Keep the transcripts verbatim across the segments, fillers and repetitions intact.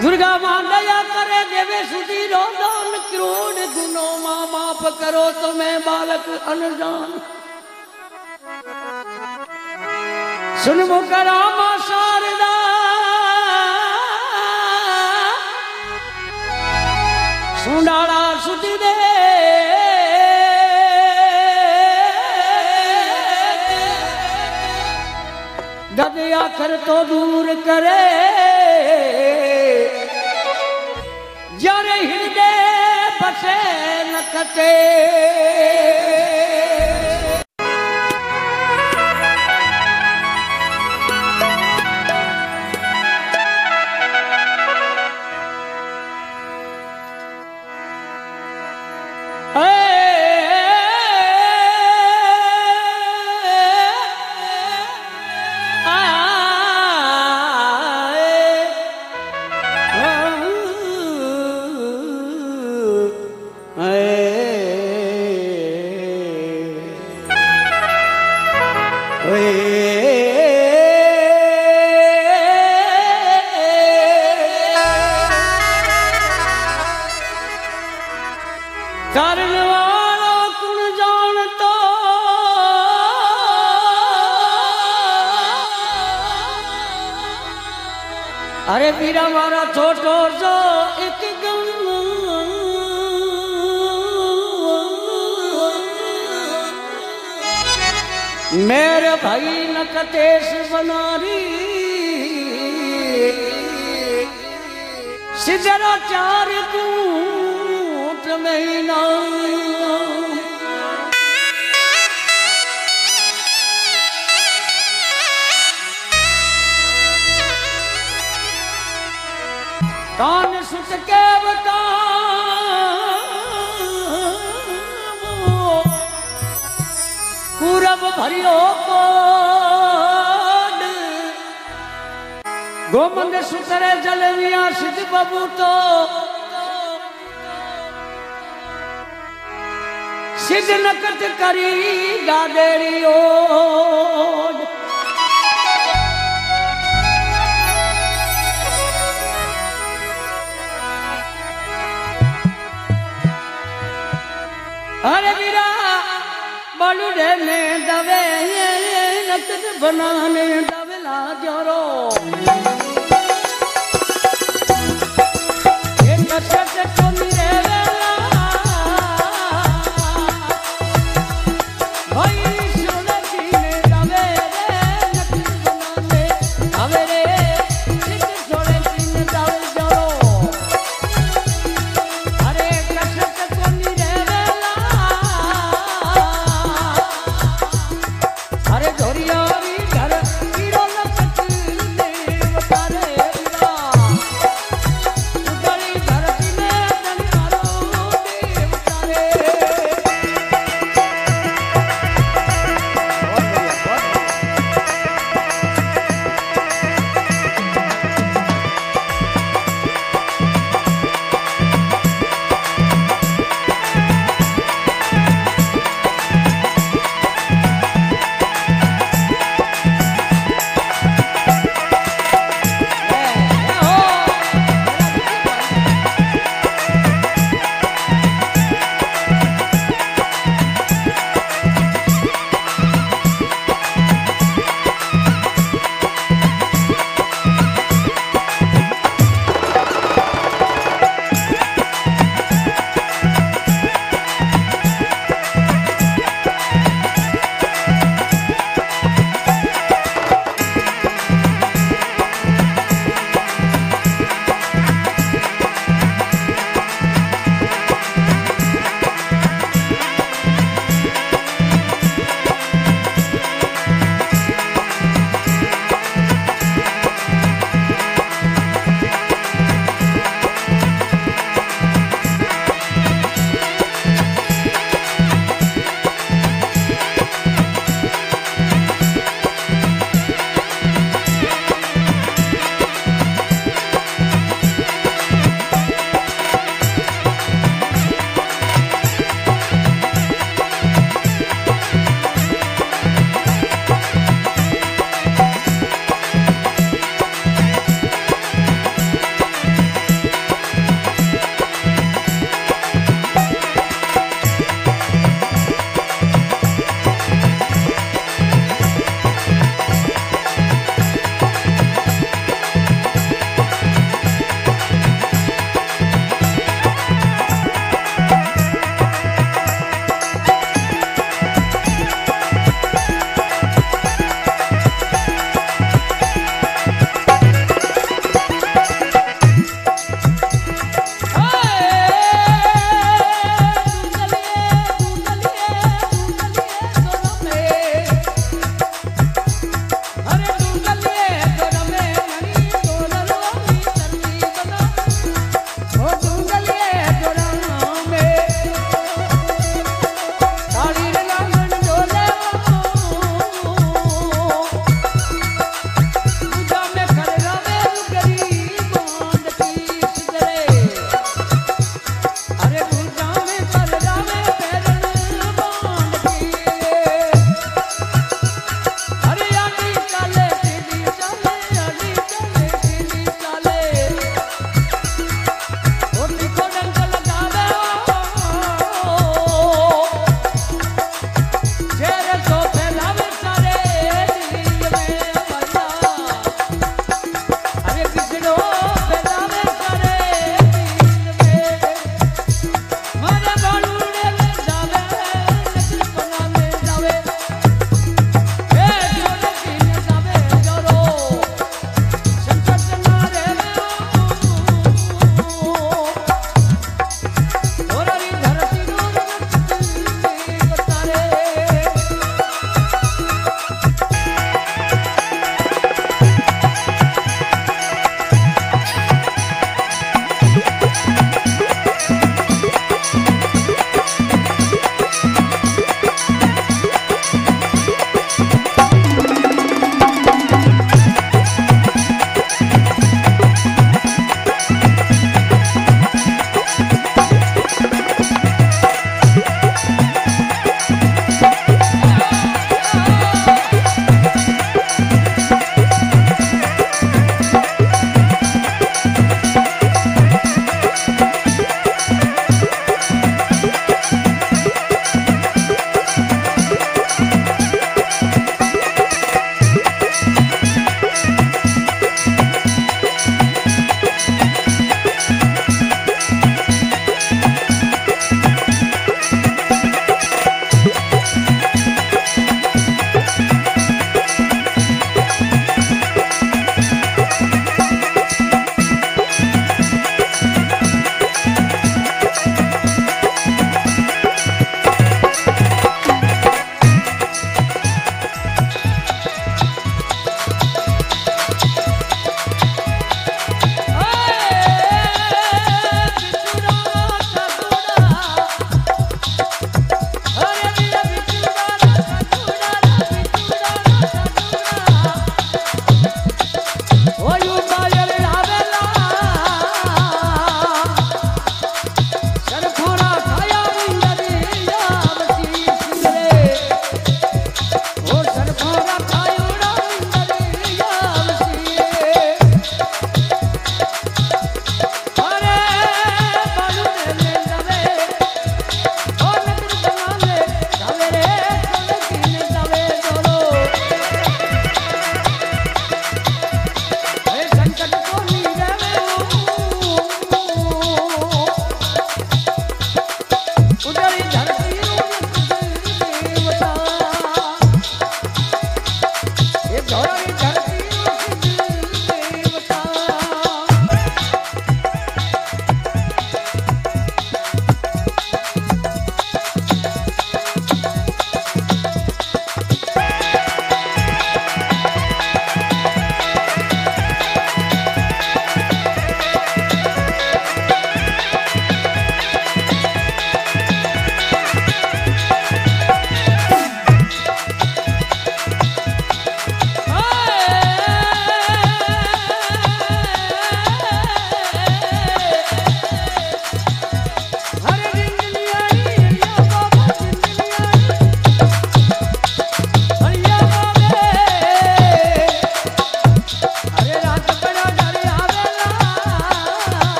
दुर्गा मां दया करे देवे सुधी रोदान करोड़ गुनो मां माफ करो तो मैं बालक अनजान सुन मुकरा मां शारदा सुंडाड़ा सुधी दे गद आखर तो दूर करे यारे हृदय बसे न कटे कारण वालो कुण जान तो अरे वीरा मारा छोटो जो एक गम मेरे भाई न कतेश बनारी सिद्धरा चार कूट महीना कान सुत के बता पूरब भरियो कोड गोमंद सुतरे जलविया सिद्ध बबू तो सिद्ध नकत करी गादेरी ओड अरे वीरा बलुडे में दवे नकद बनाने दवेला जोरो एक सच को मेरे वेला भाई सुनती ने दवे नकद बनाने दवे रे सिद्ध छोड़े तीन दवे जोरो अरे कसक को मेरे अरे धोरियारी घर कीड़ो न कटले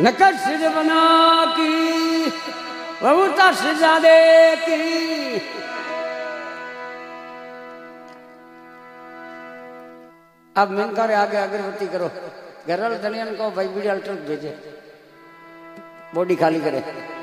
नकद सिर बना की बहुता सिजादे की। अब मिन करे आगे अगरबत्ती करो, घर वाले धनियन को भाई वीडियो अल्टर भेजे, बॉडी खाली करे।